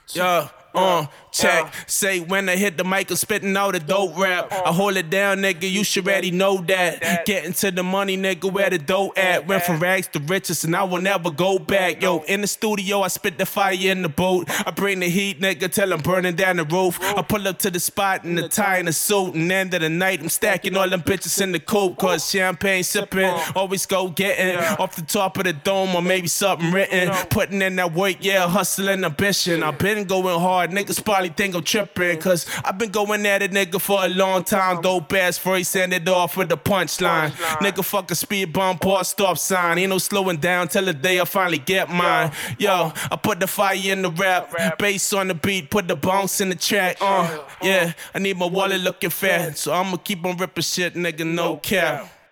Yeah, check. Say when I hit the mic, I'm spitting out a dope rap. I hold it down, nigga, you should already know that. Getting to the money, nigga, where the dough at. Went from rags to riches, and I will never go back. Yo, in the studio, I spit the fire in the boat. I bring the heat, nigga, till I'm burning down the roof. I pull up to the spot in the tie and the suit, and end of the night, I'm stacking all them bitches in the coupe. Cause champagne sipping, always go getting off the top of the dome, or maybe something written. Putting in that work, yeah, hustling ambition. I've been going hard, niggas probably think I'm tripping. Cause I've been going at it, nigga, for a long time. Dope ass first, end it off with the punchline. Nigga, fuck a speed bump or a stop sign. Ain't no slowing down till the day I finally get mine. Yo, I put the fire in the rap, bass on the beat, put the bounce in the track. Yeah, I need my wallet looking fat, so I'ma keep on ripping shit, nigga, no cap.